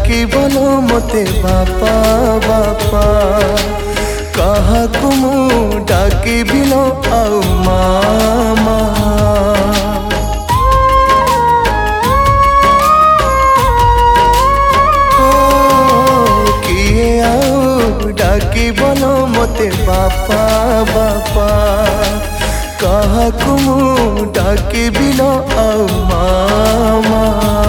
डाकी बोलो मते बापा बापा कहा कुमु डाकी बिलो आउ मामा किए आउ डाकी बोलो मते बापा बापा कहा कुमु डाकी बिलो आउ मामा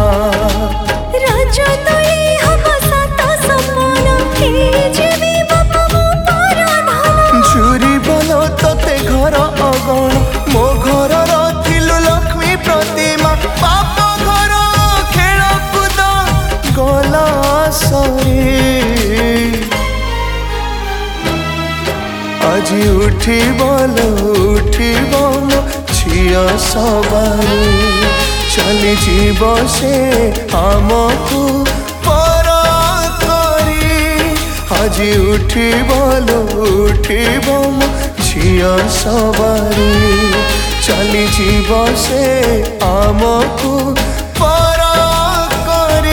झुरी बोलो तोते घर अगण मो घर रथिलु लक्ष्मी प्रतिमा बाप घर खेल कूद गला सरी आज उठी बोलो मो झिया सवारी चली जीव से आमको पर करी आज उठी बोलो मो झिया सवारी चली जीव से आमको पर करी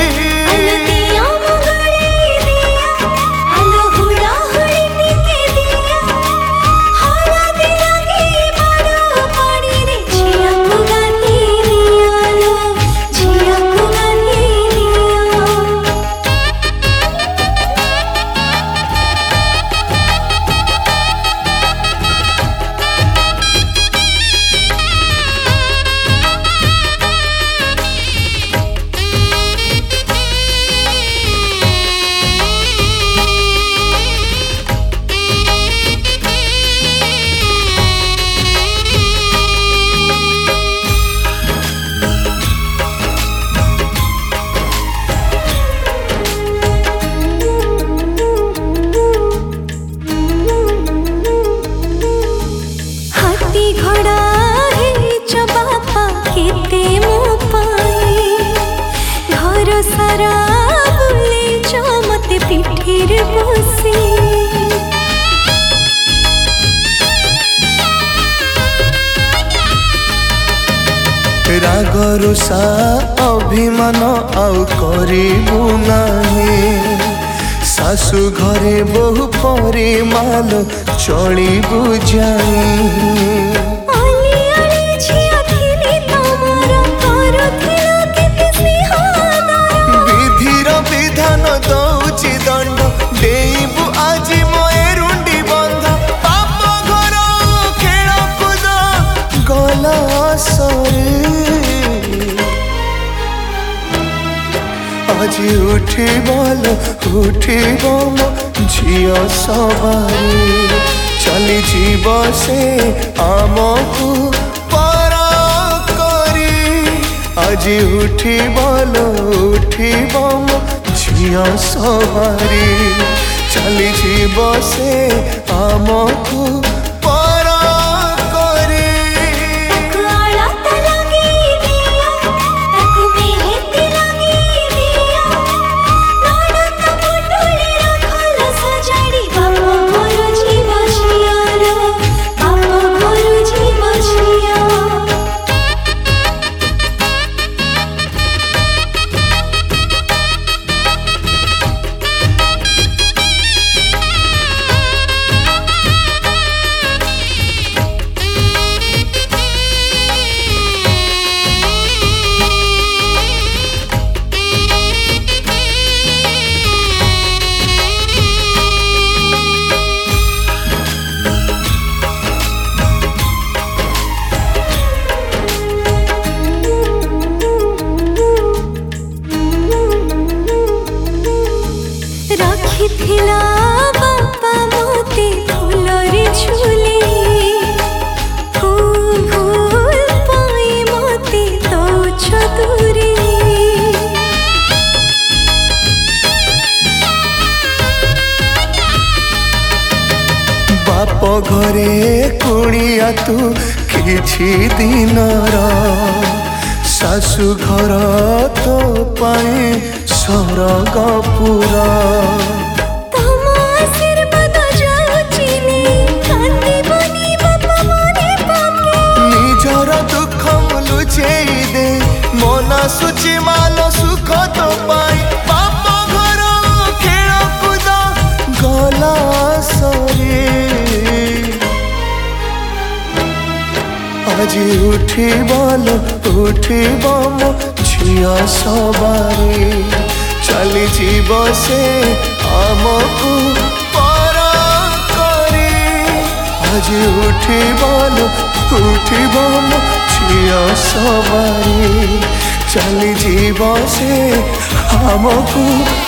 घोड़ा है बापा केते मो पाए घर सारा बुले मते पिठीर बसी राग रुषा अभिमान आउ करिबु नाही सासु घरे बहु परिमाल चलिबु जाई विधिर विधान दौची दंड देबु आज मोरुंडी बंध पाप घर खेल कूद गला सरी आज उठी बोलो मो झिया सवारी चली जीव से आमको पर करी आज उठी बोलो मो झिया सवारी चली जीव से आमको पर करी थिला बापा मोते फुलरे झुले फूल पाई मोते तो छतुरे बाप घरे कुड़िया तू किछि दिनर सासु घर तो पाई स्वर्गपुरा निजर दुख लुचेई दे मना सुची माल सुख तो पाई आज उठिबलो उठिब मो झिया सवारी चली जीव से आमको पर करी आज उठिबलो उठिब मो झिया सवारी चली जीव से आमको